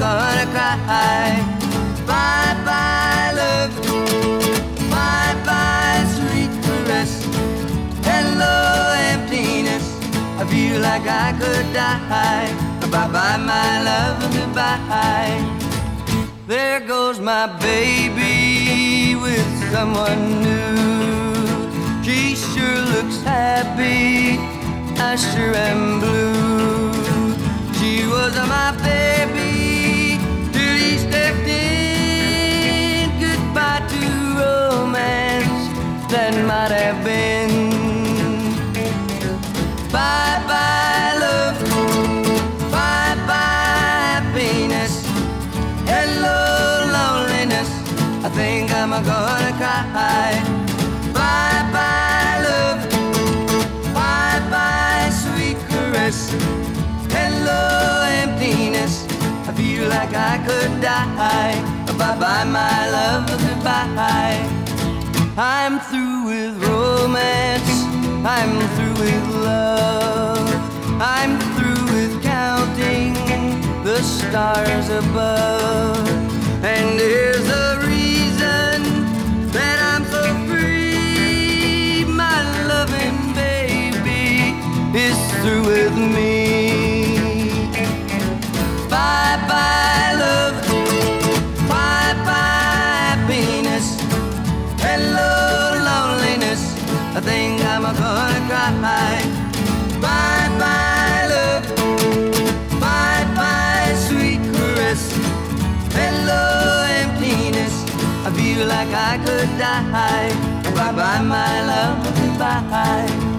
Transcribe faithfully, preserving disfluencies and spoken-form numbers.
gonna cry. Bye bye love, bye bye sweet caress. Hello emptiness, I feel like I could die. Bye bye my love, goodbye. There goes my baby with someone new. She sure looks happy, I sure am blue. She was my baby till he stepped in. Goodbye to romance that might have been. Bye bye love, bye bye happiness. Hello loneliness, I think I'm gonna cry. Bye bye love, bye bye sweet caress. Hello emptiness, I feel like I could die. Bye bye my love, goodbye. I'm through with romance, I'm through with love. I'm through with counting the stars above. And there's a reason that I'm so free. My loving baby is through with me. Bye bye love, bye bye happiness. Hello loneliness, I think I'm gonna cry. Bye bye love, bye bye sweet caress. Hello emptiness, I feel like I could die. Bye bye my love, goodbye.